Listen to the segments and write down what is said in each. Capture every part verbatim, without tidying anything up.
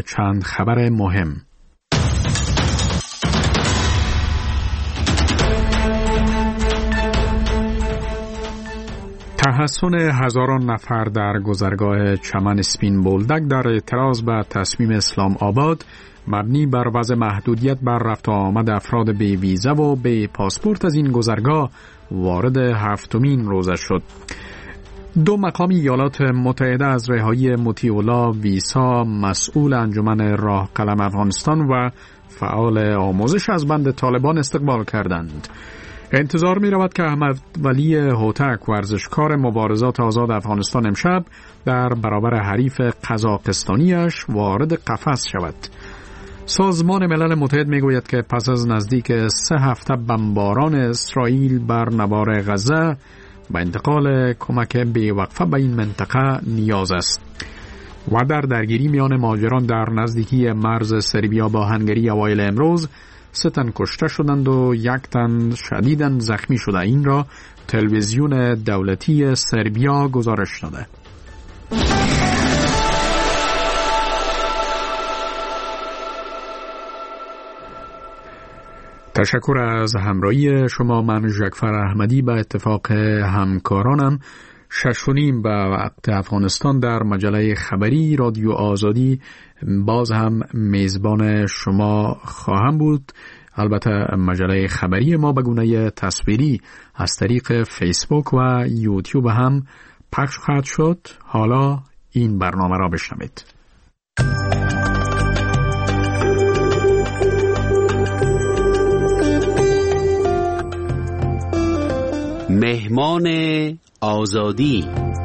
چند خبر مهم. تحصن هزاران نفر در گذرگاه چمن سپین بولدک در اعتراض به تصمیم اسلام آباد مبنی بر وضع محدودیت بر رفت و آمد افراد بی ویزا و بی پاسپورت از این گذرگاه وارد هفتمین روزه شد. دو مقام ایالات متحده از رهایی مطیع‌الله ویسا مسئول انجمن راه قلم افغانستان و فعال آموزش از بند طالبان استقبال کردند. انتظار می رود که احمد ولی هوتک ورزشکار مبارزات آزاد افغانستان امشب در برابر حریف قزاقستانیش وارد قفس شود. سازمان ملل متحد می گوید که پس از نزدیک سه هفته بمباران اسرائیل بر نوار غزه به انتقال کمک بی‌وقفه به این منطقه نیاز است. و در درگیری میان مهاجران در نزدیکی مرز سربیا با هنگری اوایل امروز سه تن کشته شدند و یک تن شدیداً زخمی شده. این را تلویزیون دولتی سربیا گزارش داده. تشکر از همراهی شما. من ژکفر احمدی به اتفاق همکارانم شش و نیم به وقت افغانستان در مجله خبری رادیو آزادی باز هم میزبان شما خواهم بود. البته مجله خبری ما به گونه تصویری از طریق فیسبوک و یوتیوب هم پخش خواهد شد. حالا این برنامه را بشنوید. مهمان آزادی.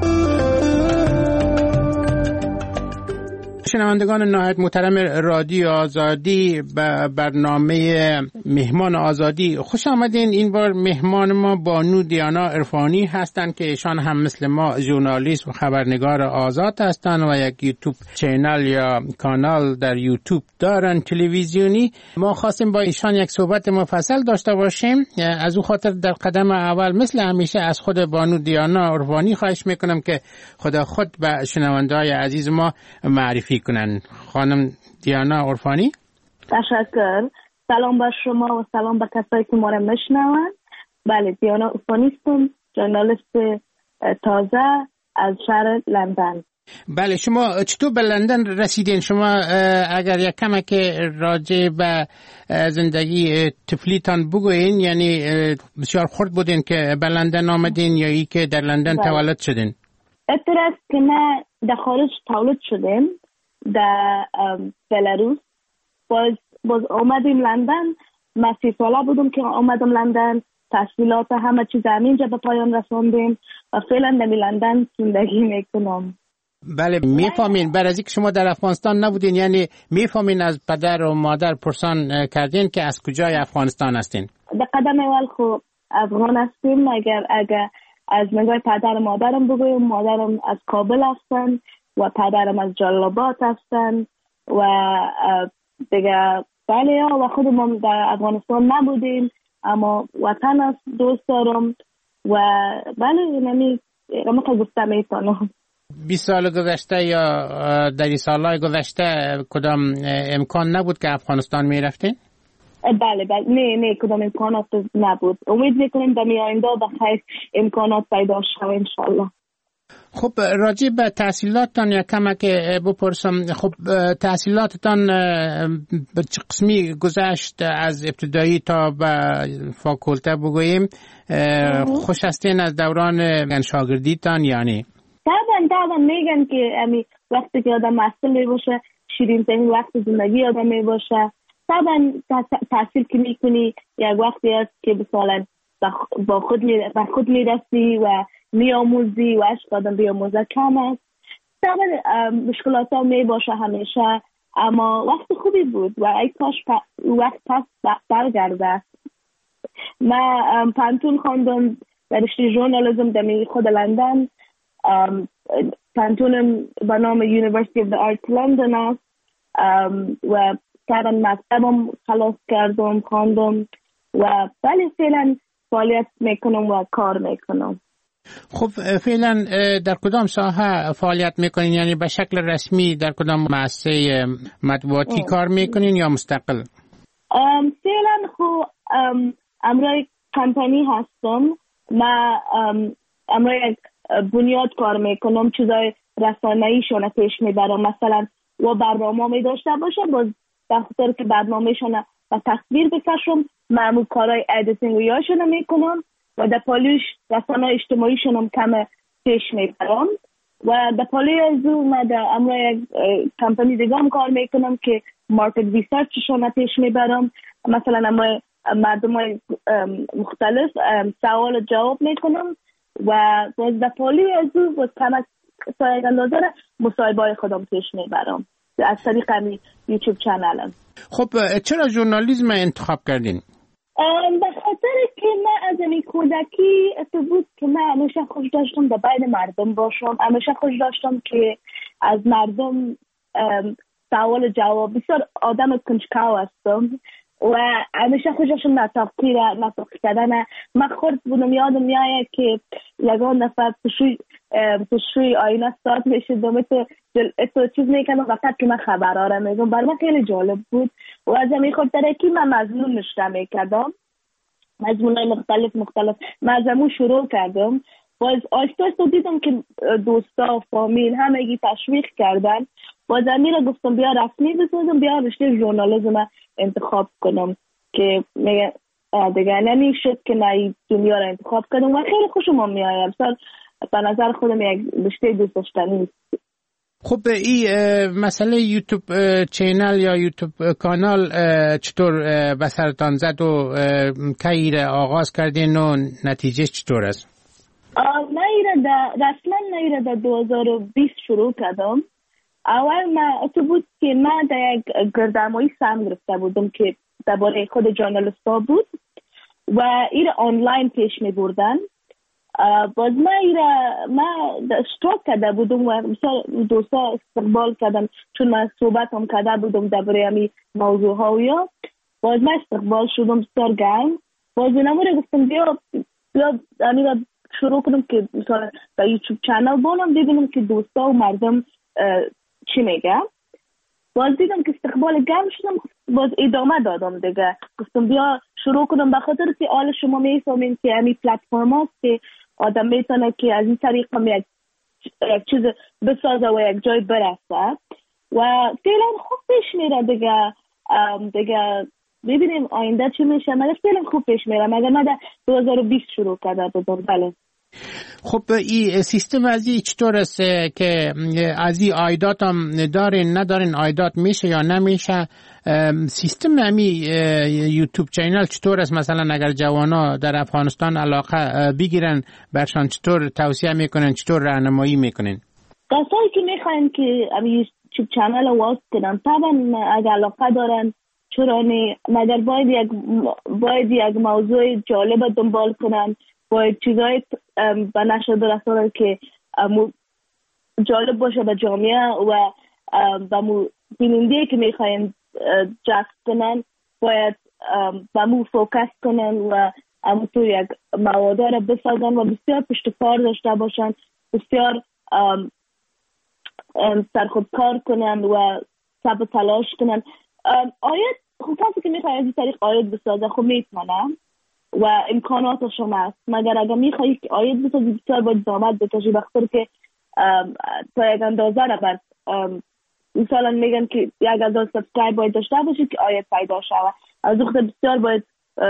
شنوندگان نهایت محترم رادیو آزادی به برنامه مهمان آزادی خوش آمدین. این بار مهمان ما بانو دیانا عرفانی هستند که ایشان هم مثل ما ژورنالیست و خبرنگار آزاد هستند و یک یوتیوب چینل یا کانال در یوتیوب دارن تلویزیونی. ما خواستیم با ایشان یک صحبت مفصل داشته باشیم. از او خاطر در قدم اول مثل همیشه از خود بانو دیانا عرفانی خواهش میکنم که خدا خود به شنونده‌های عزیز ما معرفی کنن. خانم دیانا عرفانی. تشکر. سلام بر شما و سلام به کسایی که ما را میشنوند. بله، دیانا عرفانی هستم، ژورنالیست تازه از شهر لندن. بله، شما چطور به لندن رسیدین؟ شما اگر یک کمک راجع به زندگی طفلیتان بگوین، یعنی بسیار خرد بودین که به لندن آمدین یا ای که در لندن بله. تولد شدین؟ اعتراض که ما در خارج تولد شدیم در بلاروس، باز باز آمدیم لندن. من سی ساله بودم که آمدم لندن، تحصیلات همه چیز همینجا به پایان رساندیم و فعلا در لندن زندگی میکنم. بله، میفهمین بعد از اینکه شما در افغانستان نبودین، یعنی میفهمین از پدر و مادر پرسان کردین که از کجای افغانستان هستین؟ در قدم اول خب افغان هستیم. اگر اگر از نگاه پدر مادرم بگویم، مادرم از کابل هستن و پدرم از جلال آباد هستن و دیگه بله و خودم در افغانستان نبودیم اما وطن است، دوست دارم و بله نمی اما که گفتم میتونم. بیست سال گذشته یا در این سالهای گذشته کدام امکان نبود که افغانستان میرفتین؟ بله بله نه نه کدام امکانات نبود. امید میکنیم در آینده بخیر امکانات پیدا شود انشالله. خب راجع به تحصیلاتتان یک کمک بپرسم. خب تحصیلاتتان به چه قسمی گذشت از ابتدایی تا به فاکولته بگوییم؟ خوش هستین از دوران شاگردیتان یعنی؟ طبعا طبعا میگن که امی وقتی که آدم مسئول می باشه شیرین ترین وقت زندگی آدم می باشه. طبعا تحصیل که میکنی یک وقتی است که مثلا با خود با خود میرسی و میاموزی و عشق آدم بیاموزه کم است. طبعا مشکلات ها می باشه همیشه اما وقت خوبی بود و ای کاش وقت پس برگرده. من پانتون خواندم در رشته ژورنالیسم در خود لندن. پانتونم به نام یونیورسیتی اف آرت لندن است و طبعا مکتبم خلاص کردم خواندم و ولی فعلا فعالیت میکنم و کار میکنم. خب فعلا در کدام ساحه فعالیت میکنین؟ یعنی به شکل رسمی در کدام مؤسسه مطبوعاتی کار میکنین یا مستقل؟ فعلا خب امروی کمپانی هستم. ما امروی یک بنیاد کار میکنم، چیزای رسانه‌ای شونه پیش میبرم. مثلا و برنامه می داشته باشه، باز بخاطر که برنامه شونه و تصویر بکشم، معمول کارهای ادیتینگ و یاشونه میکنم و در پالیش رسانه اجتماعی شونم کم پیش میبرم. و در پالی از او من در امروی یک کمپانی دیگه هم کار میکنم که مارکت ریسرچ شونه پیش میبرم. مثلا امروی مردم های مختلف سوال جواب میکنم و باز در پالی از او باز کمک سایه اندازه مصاحبه خودم پیش میبرم از طریق همی یوتیوب چنلم. خب چرا ژورنالیسم انتخاب کردین؟ به خاطر که من از این کودکی تو بود که من همیشه خوش داشتم در بین مردم باشم، همیشه خوش داشتم که از مردم سوال جواب. بسیار آدم کنجکاو هستم و همیشه خوش داشتم نطاقی را نطاقی کردن. من خود بودم یادم میآید که یگان نفر پشوی پشوی آینه استاد میشدم، تو تو چیز میکنم وقت که من خبرها را میگم. برای من خیلی جالب بود و از همین خاطر که من مضمون نشته میکردم، مضمونای مختلف مختلف من از همون شروع کردم. باز آیستا آیستا دیدم که دوستا و فامیل همگی تشویق کردن. باز همین را گفتم بیا رسمی بسازم، بیا رشته ژورنالیسم انتخاب کنم که میگه دیگه نمیشد که نه دنیا را انتخاب کردم و خیلی خوشم میآید. سر به نظر خودم یک رشته دوست داشتنی است. خب این مسئله یوتیوب چینل یا یوتیوب کانال چطور به سرتان زد و کی آغاز کردین و نتیجه چطور است؟ من ایره در رسما ایره در دو هزار و بیست شروع کردم. اول من تو بود که من در یک گردنمایی سهم گرفته بودم که درباره خود ژورنالیستا بود و ایره آنلاین پیش می بردن. باز من ایره من اشتراک کرده بودم و مثلا دوستا استقبال کردم چون من صحبت هم کرده بودم درباره همی موضوع ها و یا باز من استقبال شدم بسیار گرم. باز نموره گفتم بیا بیا همی شروع کنم که مثلا در یوتیوب چنل بانم ببینم که دوستا و مردم چی میگه. باز دیدم که استقبال گرم شدم، باز ادامه دادم دیگه. گفتم بیا شروع کنم بخاطر که آل شما میفهمین که همین پلتفرم هست که آدم میتونه که از این طریق هم یک چیز بسازه و یک جای برسه و فعلا خوب پیش میره دیگه. دیگه ببینیم آینده چی میشه. مگر فعلا خوب پیش میره. مگر من در دو هزار و بیست شروع کرده بودم. بله. خب این سیستم از این چطور است که از این آیدات هم دارین ندارین؟ آیدات میشه یا نمیشه؟ سیستم همی یوتیوب چینل چطور است؟ مثلا اگر جوانا در افغانستان علاقه بگیرن برشان چطور توصیه میکنن، چطور راهنمایی میکنین؟ کسایی که میخواین که یوتیوب چینل واس کنن طبعا اگر علاقه دارن چرا نه، مگر باید یک باید یک موضوع جالب دنبال کنن، باید چیزای به نشر برسانن که جالب باشه به جامعه و به بیننده که میخواین جذب کنن باید به مو فوکس کنن و همونطور یک مواد را بسازن و بسیار پشتکار داشته باشن، بسیار سرخود کار کنن و سب تلاش کنن. آیت خب کسی که میخواه از این طریق آیت بسازه خب میتونم و امکاناتش هم هست، مگر اگر میخوایی که آیت بسازی بسیار باید زحمت بکشی بخاطر که تا یک اندازه را بر مثلا میگن که یک اندازه سابسکرایب باید داشته باشید که آیت پیدا شود. از وقت بسیار باید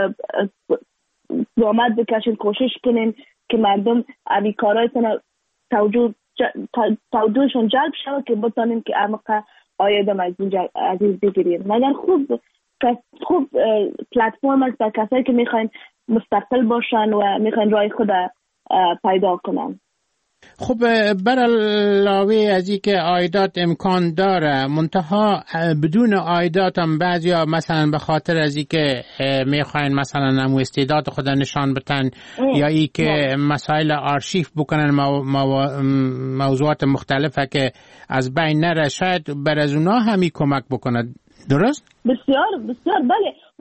زحمت بکشین، کوشش کنین که مردم امی کارایتون توجه توجهشون جلب شود که بتانین که عمق آیت هم از اینجا عزیز بگیرین. مگر خوب خوب پلتفرم است برای کسایی که میخواین مستقل باشن و میخواین رای خود پیدا کنن. خب بر علاوه از این که آیدات امکان داره، منتها بدون آیدات هم بعضی ها مثلا به خاطر از این که میخواین مثلا نمو استعداد خود نشان بتن یا ای که مسائل آرشیف بکنن مو، مو، موضوعات مختلفه که از بین نره، شاید بر از اونا همی کمک بکند. درست؟ بسیار بسیار بله.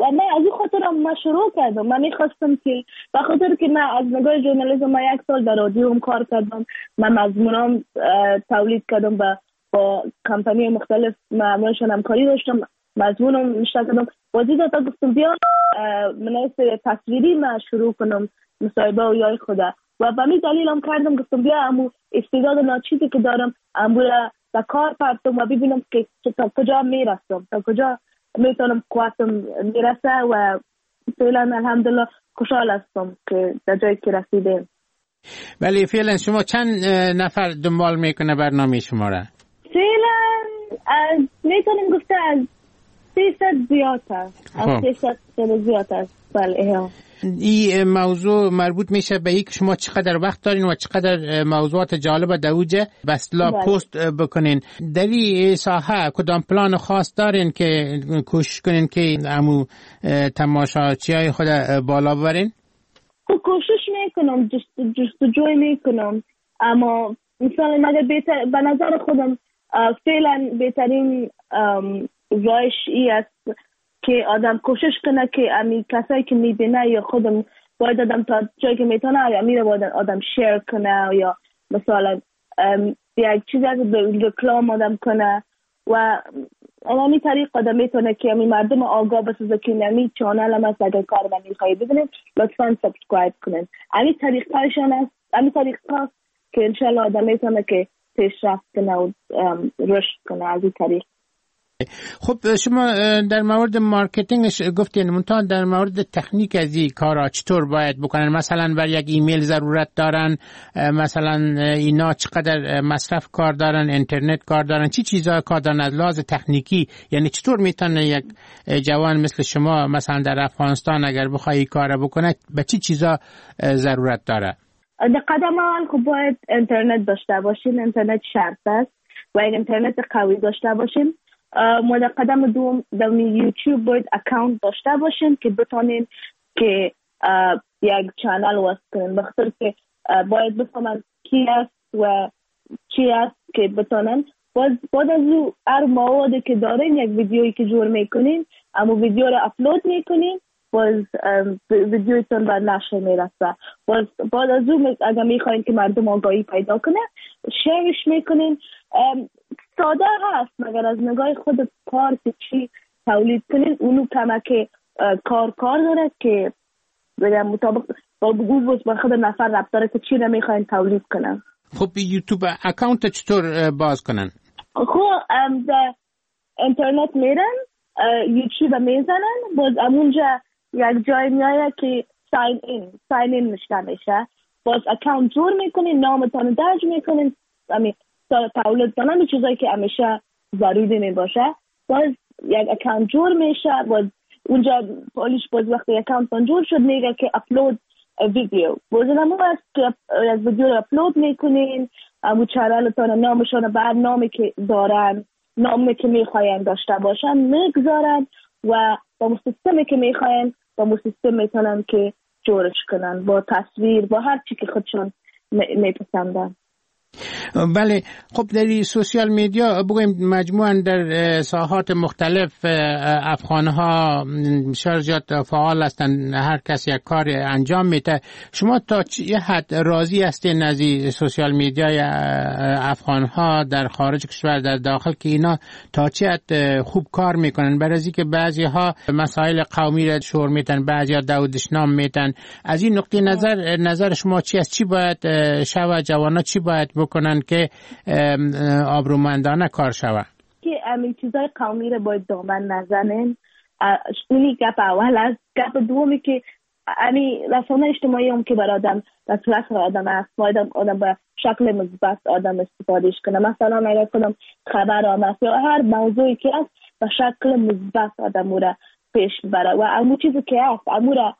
و من از این خاطر ما شروع کردم. من میخواستم که به خاطر که من از نگاه ژورنالیسم ما یک سال در رادیو کار کردم، من مضمونام تولید کردم با با کمپانی مختلف معمولشان همکاری داشتم، مضمونم نشته کردم. بازی داتا گفتم بیا مناسب تصویری من شروع کنم مصاحبه و یای خدا و به می دلیلم کردم. گفتم بیا امو استعداد ناچیزی که دارم امو را به کار پرتم و ببینم که تا کجا میرسم، تا کجا میتونم قوتم میرسه و فعلا الحمدلله خوشحال هستم که در جایی که رسیدیم. ولی فعلا شما چند نفر دنبال میکنه برنامه شما را؟ فعلا میتونیم گفته از سیصد زیاد است، از سیصد زیاد است. بله. این موضوع مربوط میشه به اینکه شما چقدر وقت دارین و چقدر موضوعات جالب دوجه بسلا پست بکنین. در این ساحه کدام پلان خاص دارین که کوشش کنین که امو تماشاچیای خود بالا ببرین؟ کوشش میکنم، جستجوی میکنم، اما مثلا مگر بهتر به نظر خودم فعلا بهترین راهش ای است که آدم کوشش کنه که امی کسایی که میبینه یا خودم باید آدم تا جایی که میتونه امیره باید آدم شیر کنه یا مثلا یک چیزی از رکلام آدم کنه و امی طریق آدم میتونه که امی مردم آگاه بسازه که نمی چانل هم است. اگر کار من میخوایی ببینید لطفا سابسکرایب کنین. امی طریق هایشان است، امی طریق هاست که انشالله آدم میتونه که پیشرفت کنه و رشد کنه از این طریق. خب شما در مورد مارکتینگش گفتین، منتها در مورد تکنیک از این کارا چطور باید بکنن؟ مثلا بر یک ایمیل ضرورت دارن، مثلا اینا چقدر مصرف کار دارن، اینترنت کار دارن، چی چیزا کار دارن از لحاظ تکنیکی؟ یعنی چطور میتونه یک جوان مثل شما مثلا در افغانستان اگر بخوای کار بکنه به چی چیزا ضرورت داره؟ در قدم اول خب باید اینترنت داشته باشین، اینترنت شرط است و یک اینترنت قوی داشته باشین. ما در قدم دوم در یوتیوب باید اکاونت داشته باشین که بتونین که یک چانل واسه کنین، بخاطر که باید بفهمن کی است و چی است که بتونن باید بعد از او هر موادی که دارین یک ویدیویی که جور میکنین اما ویدیو رو اپلود میکنین باز ویدیویتون بر نشر میرسه. باز بعد از او اگر میخواین که مردم آگاهی پیدا کنه شیرش میکنین. ساده هست مگر از نگاه خود کار که چی تولید کنین اونو کمک کار کار داره که بگم مطابق با بگو با خود نفر ربط داره که چی نمیخواین تولید کنن. خب یوتیوب اکاونت چطور باز کنن؟ خب در اینترنت میرن یوتیوب میزنن، باز امونجا یک جای میایه که ساین این ساین این نشته میشه، باز اکاونت جور میکنین، نامتان درج میکنین، امی تولید کنن چیزایی که همیشه ضروری میباشه. باز یک اکاونت جور میشه، باز اونجا پالیش باز وقتی اکاونت جور شد میگه که اپلود ویدیو. باز نمو است که یک ویدیو رو اپلود میکنین، امو چنلتان نامشان برنامه که دارن، نامی که میخواین داشته باشن میگذارن و با سیستمی که میخواین با سیستم میتونن که جورش کنن با تصویر با هر چی که خودشون میپسندن. بله. خب در سوشیال میدیا بگویم مجموعاً در ساحات مختلف افغانها شرجات فعال هستند، هر کس یک کار انجام میده. شما تا چه حد راضی هستین از سوشیال میدیای افغانها در خارج کشور در داخل که اینا تا چه حد خوب کار میکنن؟ برای اینکه بعضی ها مسائل قومی را شور میتن، بعضی ها دودشنام میتن. از این نقطه نظر نظر شما چی است؟ چی باید شود؟ جوانا چی باید بکنن که آبرومندانه کار شود؟ که همین چیزای قومی رو باید دامن نزنن. اونی گپ اول است. گپ دومی که همین رسانه اجتماعی هم که برای آدم دسترس آدم است، باید آدم به شکل مثبت آدم استفادهش کنه. مثلا اگر کنم خبر آمد یا هر موضوعی که است به شکل مثبت آدم را پیش ببره و امو چیزی که است امو را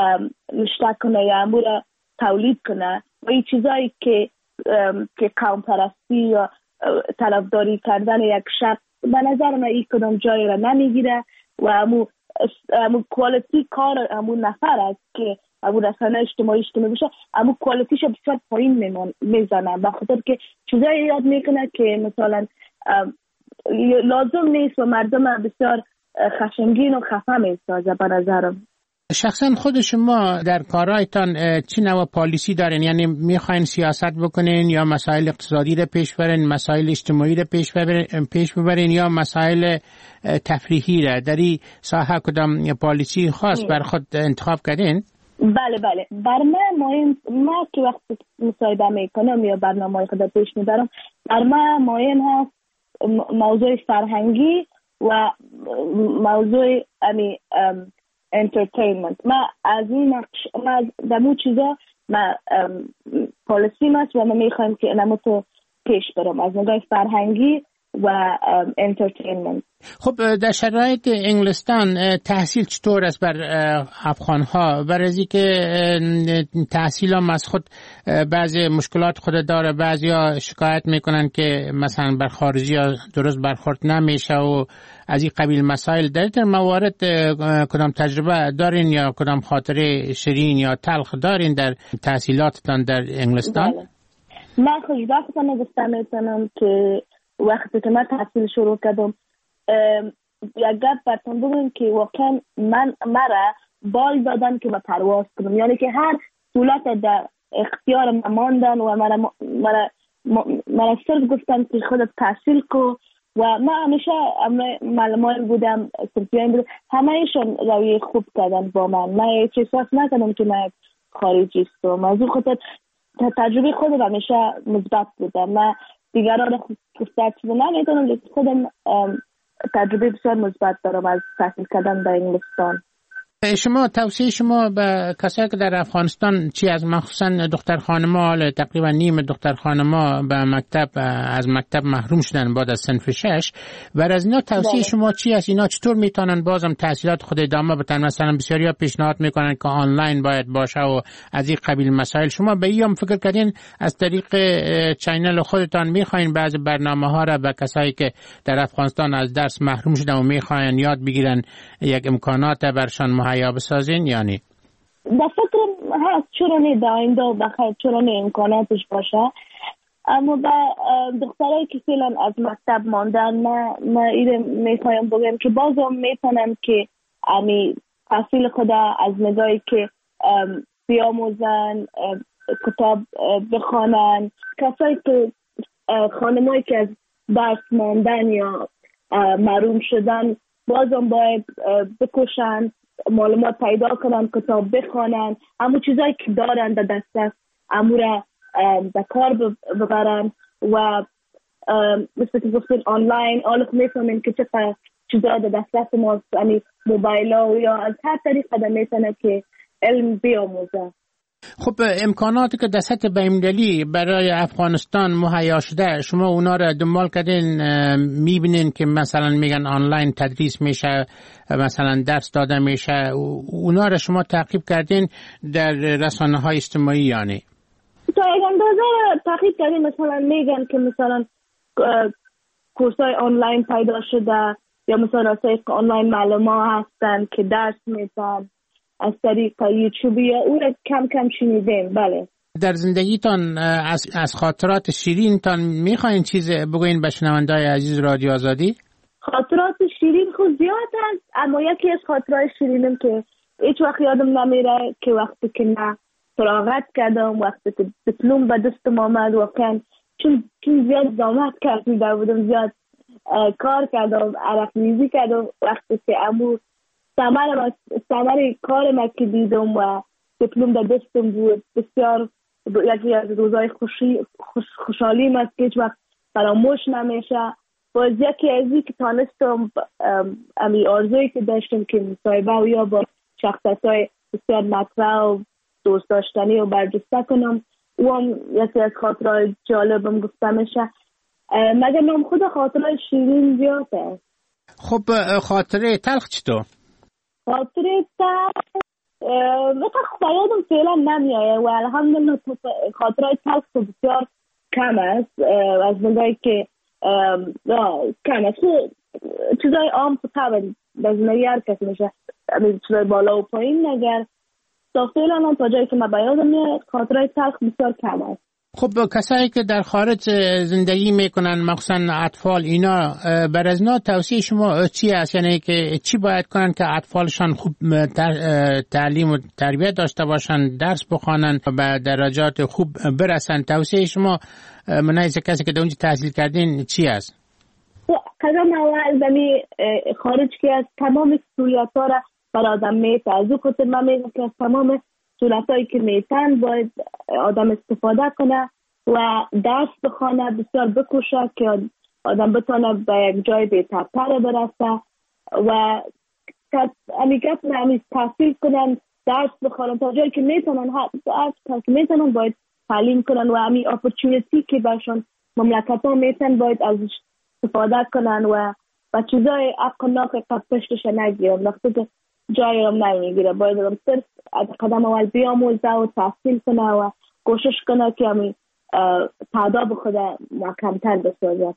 نشته کنه یا امو را تولید کنه و این چیزایی که که قوم پرستی یا طرفداری کردن یک شخص به نظر من این کدام جایی را نمیگیره و امو امو کوالیتی کار امو نفر است که امو رسانه اجتماعیش که میشه امو کوالیتیش بسیار پایین میزنه به خاطر که چیزایی یاد میکنه که مثلا لازم نیست و مردم بسیار خشمگین و خفه میسازه به نظرم. شخصا خود شما در کارهایتان چی نوع پالیسی دارین؟ یعنی میخواین سیاست بکنین یا مسائل اقتصادی رو پیش برین، مسائل اجتماعی رو پیش ببرین، پیش ببرین یا مسائل تفریحی رو؟ در این ساحه کدام پالیسی خاص بر خود انتخاب کردین؟ بله بله، بر من مهم، ما که وقتی مصاحبه میکنم یا برنامه خود پیش میبرم، بر من مهم هست موضوع فرهنگی و موضوع امی انترتینمنت. ما از این نقش، ما در مو چیزا ما پالیسی ماست و ما میخوایم که نمو تو پیش برم از نگاه فرهنگی و انترتینمنت. خب در شرایط انگلستان تحصیل چطور است بر افغانها؟ برای که تحصیل هم از خود بعضی مشکلات خود داره، بعضی ها شکایت میکنن که مثلا بر خارجی ها درست برخورد نمیشه و از این قبیل مسائل. در این موارد کدام تجربه دارین یا کدام خاطره شیرین یا تلخ دارین در تحصیلاتتان در انگلستان؟ بله. من خوشبختانه گفتم میتونم که وقتی که من تحصیل شروع کردم یک گپ براتون بگم که واقعا من مرا بال دادن که به پرواز کنم، یعنی که هر دولت در اختیار من ماندن و مرا مرا مرا صرف گفتن که خودت تحصیل کو و من همیشه معلمان بودم، سرپیان بودم، همه ایشون روی خوب کردن با من. من هیچ احساس نکردم که من خارجی هستم. از اون خاطر تجربه خودم همیشه مثبت بودم. من دیگران رو فرصت نمیدونم، لیکن خودم تجربه بسیار مثبت دارم از تحصیل کردن در انگلستان. شما توصیه شما به کسایی که در افغانستان چی از مخصوصا دختر خانما، تقریبا نیم دختر خانما به مکتب از مکتب محروم شدن بعد از صنف شش، و از اینا توصیه شما چی است؟ اینا چطور میتونن بازم تحصیلات خود ادامه بدن؟ مثلا بسیاریا پیشنهاد میکنن که آنلاین باید باشه و از این قبیل مسائل. شما به این فکر کردین از طریق چینل خودتان میخواین بعضی برنامه ها را به کسایی که در افغانستان از درس محروم شدن و میخواین یاد بگیرن یک امکانات برشان مهیا بسازین؟ یعنی در فکرم هست چرا نه در آینده بخیر چرا نه امکاناتش باشه، اما با دخترایی که فعلا از مکتب ماندن ما ما ایده میخوایم بگم که بازم میتونن که امی تحصیل خود از نگاهی که بیاموزن، کتاب بخوانن. کسایی که خانمایی که از درس ماندن یا محروم شدن بازم باید بکشن، معلومات پیدا کنن، کتاب بخوانن، همون چیزایی که دارن در دسترس همون را به کار ببرن و مثل که گفتین آنلاین آلخ میفهمین که چه چیزا در دسترس ما، یعنی موبایل ها یا از هر طریق قدم میتونه که علم بیاموزه. خب امکاناتی که در سطح بین‌المللی برای افغانستان مهیا شده، شما اونا رو دنبال کردین؟ میبینین که مثلا میگن آنلاین تدریس میشه، مثلا درس داده میشه، اونا رو شما تعقیب کردین در رسانه های اجتماعی؟ یعنی تا یک اندازه تعقیب کردین، مثلا میگن که مثلا کورس های آنلاین پیدا شده یا مثلا طریق آنلاین معلومات هستن که درس میدن از طریق یوتیوب یا او را کم کم شنیدیم. بله. در زندگیتان از, از خاطرات شیرینتان میخواین چیز بگوین به شنونده‌های عزیز رادیو آزادی؟ خاطرات شیرین خود زیاد هست، اما یکی از خاطرات شیرینم که هیچ وقت یادم نمیره که وقتی که من فراغت کردم، وقتی که دیپلم به دستم آمد، واقعا چون چون زیاد زحمت کشیده بودم، زیاد کار کردم، عرق ریزی کردم، وقتی که امو ثمر ثمر کار ما که دیدم و دیپلم در دستم بود، بسیار یکی از روزهای خوشی خوش خوشحالی ما که هیچ وقت فراموش نمیشه. باز یکی از این که تانستم امی آرزویی که داشتم که مصاحبه و یا با شخصیت‌های بسیار مطرح و دوست داشتنی و برجسته کنم، او هم یکی از خاطرهای جالبم گفته میشه. مگر نام خود خاطرهای شیرین زیاد هست. خب خاطره تلخ چطور؟ خاطره تلخ مثلا خیادم فعلا نمیایه و الحمدلله خاطرهای تلخ بسیار کم است، از نگاهی که کم است. چیزای عام طبعا در زندگی هر کسی میشه، چیزای بالا و پایین، نگر تا فعلا تا جایی که من بیادم میاد خاطرهای تلخ بسیار کم است. خب کسایی که در خارج زندگی میکنن مخصوصا اطفال اینا بر از اینا توصیه شما چی است؟ یعنی که چی باید کنن که اطفالشان خوب تعلیم و تربیت داشته باشن، درس بخوانن و به درجات خوب برسن؟ توصیه شما من از کسی که در اونجا تحصیل کردین چی است؟ قدم اول دمی خارج که از تمام سهولت‌ها را بر آدم میته. از او خاطر من میگم که از تمام سهولت‌هایی که میتن باید آدم استفاده کنه و درس بخونه، بسیار بکوشه که آدم بتونه به یک جای بهترتر برسه و امی گپ نمی تحصیل کنن، درس بخونن تا جایی که میتونن، هر تا که میتونن باید تعلیم کنن و امی اپورتونیتی که برشان مملکت ها میتن باید ازش استفاده کنن و و چیزای حق ناق قد پشتش نگیرن. وقتی که جایی هم نمیگیره باید هم صرف از قدم اول بیاموزه و تحصیل کنه و کوشش کنه که امی تعداد خود محکمتر بسازه.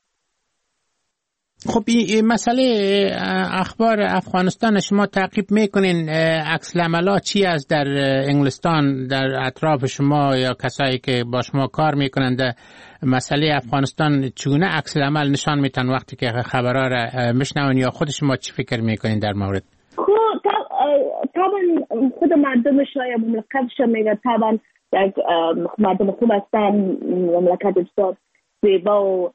خب این مسئله اخبار افغانستان شما تعقیب میکنین؟ عکس العملات چی است در انگلستان، در اطراف شما یا کسایی که با شما کار میکنن در مسئله افغانستان چگونه عکس العمل نشان میتن وقتی که خبرها را میشنون یا خود شما چی فکر میکنین در مورد؟ خب طبعا خود مردمش یا مملکتش میگه طبعا یک مردم خوب هستن، مملکت بسیار زیبا و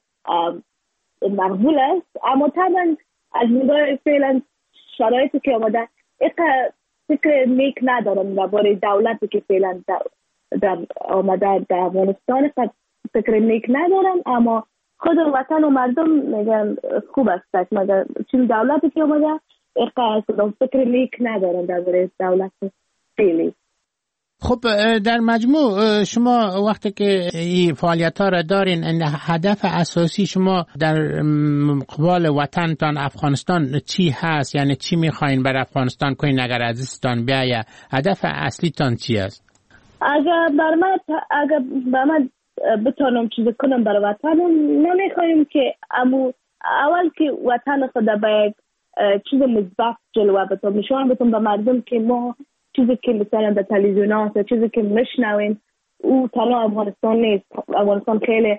مقبول است، اما طبعا از نگاه فعلا شرایطی که آمده اقا فکر نیک ندارم درباره دولتی که فعلا در آمده در افغانستان فکر نیک ندارم، اما خود وطن و مردم میگن خوب است. مگر چون دولتی که آمده اقا فکر نیک ندارم درباره دولت فعلی. خب در مجموع شما وقتی که این فعالیت ها را دارین، هدف اساسی شما در قبال وطنتان افغانستان چی هست؟ یعنی چی میخواین بر افغانستان کنین اگر عزیزتان بیایه؟ هدف اصلی تان چی است؟ اگر بر من اگر بر من بتونم چیز کنم برای وطنم، نمیخوایم که امو اول که وطن خود به یک چیز مثبت جلوه بتون نشان بدم به مردم که ما چیزی که مثلا در تلویزیون هست، چیزی که میشنوین او تنها افغانستان نیست. افغانستان خیلی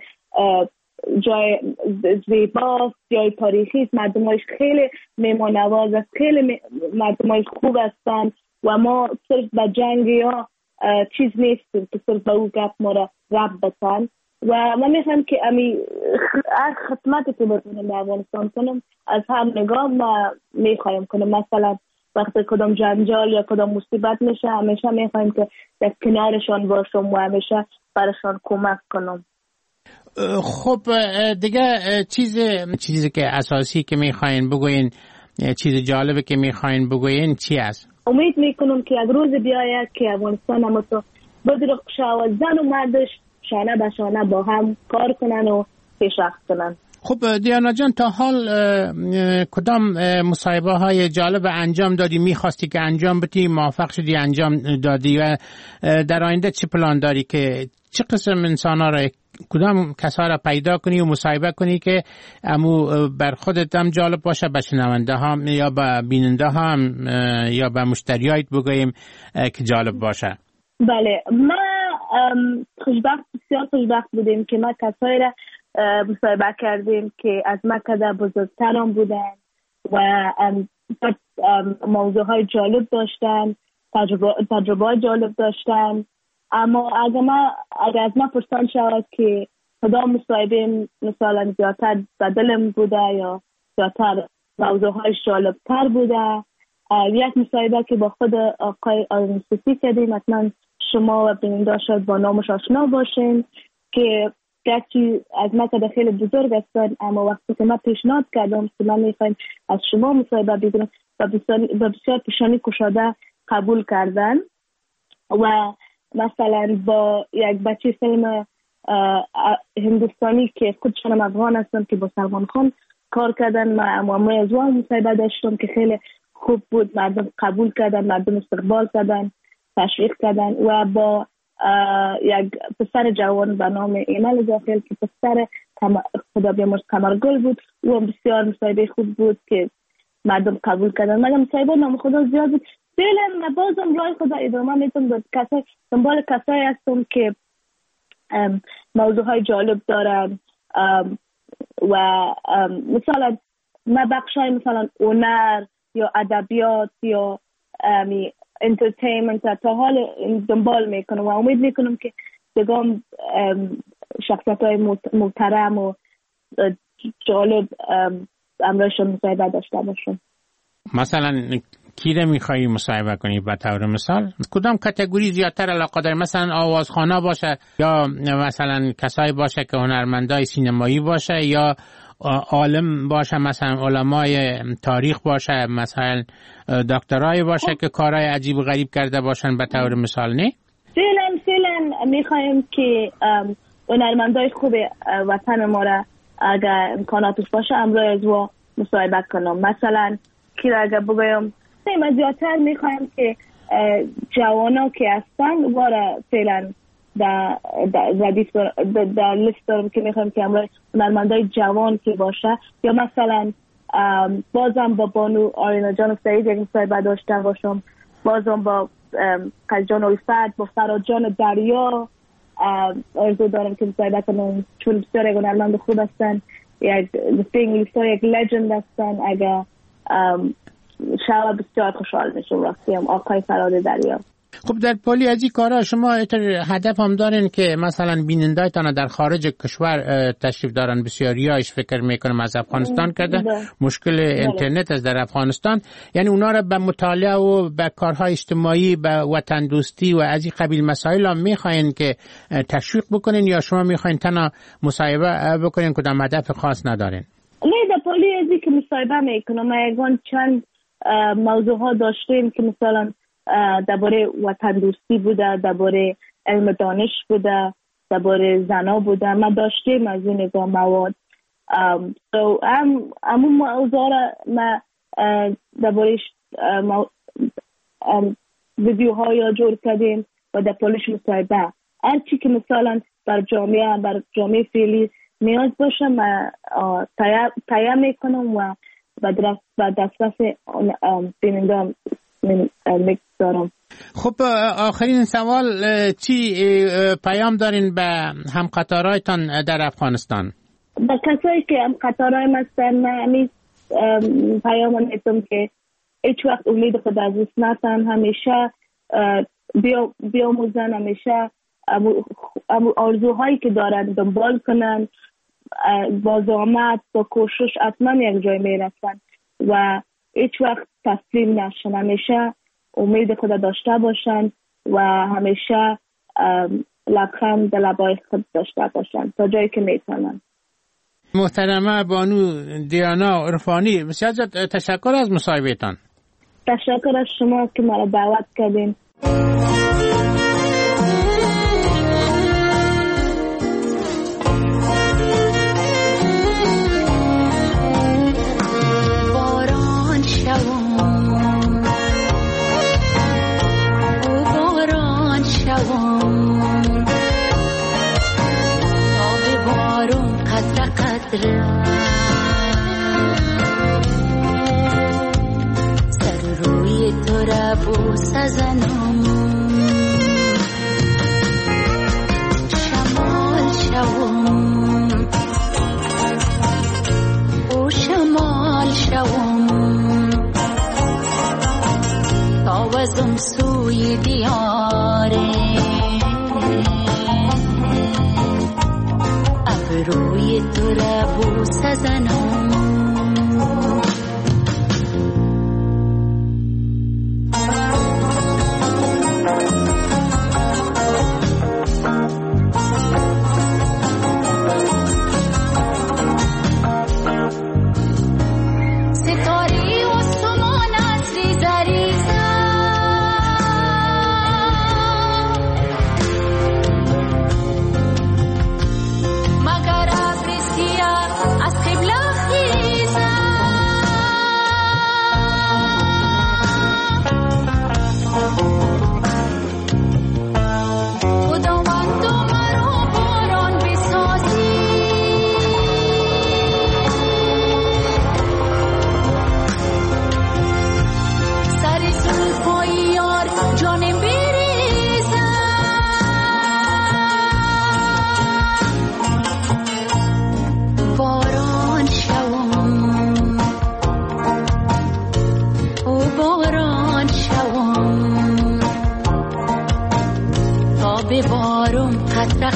جای زیباست، جای تاریخی است، مردمایش خیلی مهمان نواز است، خیلی مردمایش خوب هستند و ما صرف به جنگی ها چیز نیستیم که صرف به او گپ ما را رب بتن و من میخوام که امی هر خدمتی که بتونم به افغانستان کنم از هر نگاه ما میخوایم کنم. مثلا وقتی کدام جنجال یا کدام مصیبت میشه همیشه میخوایم که در کنارشان باشم و همیشه برشان کمک کنم. خب دیگه چیز چیزی که اساسی که میخواین بگوین، چیز جالبی که میخواین بگوین چی است؟ امید میکنم که یک روز بیاید که افغانستان هم تو بدرق شود، زن و مردش شانه به شانه با هم کار کنن و پیشرفت کنن. خب دیانا جان، تا حال کدام مصاحبه های جالب انجام دادی، میخواستی که انجام بدی، موفق شدی انجام دادی و در آینده چه پلان داری که چه قسم انسان ها را، کدام کسا را پیدا کنی و مصاحبه کنی که امو بر خودت هم جالب باشه، به شنونده هم یا به بیننده هم یا به مشتریایت بگوییم که جالب باشه؟ بله، ما خوشبخت بسیار خوشبخت بودیم که ما کسایی را مصاحبه کردیم که از مکه بزرگتران بودن و موضوع های جالب داشتن، تجربه, تجربه جالب داشتن. اما اگر ما اگر از ما پرسان شود که کدام مصاحبه مثلا زیادتر به دلم بوده یا زیادتر موضوع های جالب تر بوده، یک مصاحبه که با خود آقای آرنسوسی کردیم، حتما شما و بیننده شاید با نامش آشنا باشین که گرچه از مکه خیلی بزرگ هستن، اما وقتی که من پیشنهاد کردم که من میخوایم از شما مصاحبه بگیرم و بسیار پیشانی کشاده قبول کردن و مثلا با یک بچه فیلم هندوستانی که خودشان افغان هستن که با سلمان خان کار کردن، ما ما از اون مصاحبه داشتم که خیلی خوب بود، مردم قبول کردن، مردم استقبال کردن، تشویق کردن و با یک پسر جوان به نام ایمل داخل که پسر خدا بیامرز قمرگل بود، او بسیار مصاحبه خوب بود که مردم قبول کردن. مگر مصاحبه نام خدا زیاد بود، فعلا بازم رای خدا ادامه میتونم، کسای دنبال کسایی هستم که موضوع های جالب دارن و مثلا ما بخش های مثلا هنر یا ادبیات یا انترتینمنت تا حال دنبال میکنم و امید میکنم که دگام شخصیت های محترم و جالب امرایشون مصاحبه داشته باشم. مثلا کی رو میخوایی مصاحبه کنی به طور مثال؟ کدام کاتگوری زیادتر علاقه داری؟ مثلا آوازخوانا باشه یا مثلا کسایی باشه که هنرمندای سینمایی باشه یا عالم باشه، مثلا علمای تاریخ باشه، مثلا دکترای باشه که کارهای عجیب و غریب کرده باشن به طور مثال؟ نه فعلا فعلا میخوایم که هنرمندای خوب وطن ما را اگر امکاناتش باشه امروز و مصاحبه کنم. مثلا کی را اگر بگویم ما زیادتر میخوایم که جوانا که هستن وارا فعلا در ردیف در لیست دارم که میخوایم که امروز هنرمندای جوان که باشه یا مثلا بازم با بانو آرینا جان سعید یک مصاحبه داشته باشم، بازم با قلجان الفت، با فراد جان دریا آرزو دارم که مصاحبه کنم چون بسیار یک هنرمند خوب هستن، یک انگلیسی یک لجند هستن. اگر شاید بسیار خوشحال میشم راستیم آقای فراد دریا. خب در پالی از این کارا شما هدف هم دارین که مثلا بینندایتان در خارج کشور تشریف دارن؟ بسیاریایش فکر میکنم از افغانستان کرده مشکل اینترنت از در افغانستان، یعنی اونا را به مطالعه و به کارهای اجتماعی، به وطن دوستی و از این قبیل مسائل هم میخواین که تشویق بکنین یا شما میخواین تنها مصاحبه بکنین کدام هدف خاص ندارین؟ نه در پالی از این که مصاحبه میکنم ایگان چند موضوع ها داشتیم که مثلا درباره وطن دوستی بوده، درباره علم دانش بوده، درباره زنا بوده. ما داشتیم از این نگاه مواد so ام امون موضوع را ما درباره ویدیوها یا جور کردیم و در پولش مصاحبه هر چی که مثلا بر جامعه بر جامعه فعلی نیاز باشه ما تایید میکنم و با دسترس بیننده میگذارم. خب آخرین سوال، چی پیام دارین به همقطارایتان در افغانستان؟ به کسایی که همقطارایم هستن من پیام میدم که هیچ وقت امید خود از دست ندن، همیشه بیاموزن، همیشه آرزوهایی که دارن دنبال کنن، با زحمت با کوشش حتما یک جای میرسن و هیچ وقت تسلیم نشن، همیشه امید خود داشته باشن و همیشه لبخند در لبای خود داشته باشن تا جایی که میتونن. محترمه بانو دیانا عرفانی، بسیار تشکر از مصاحبهتان. تشکر از شما که مرا دعوت کردین. سر روی تو را بوس زنم، شمال شوم او شمال شوم تا وزم سوی دیاره روی تو را بوس زنم. مگر از رسیا از قبله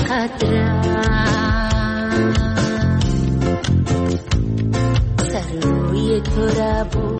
قدرم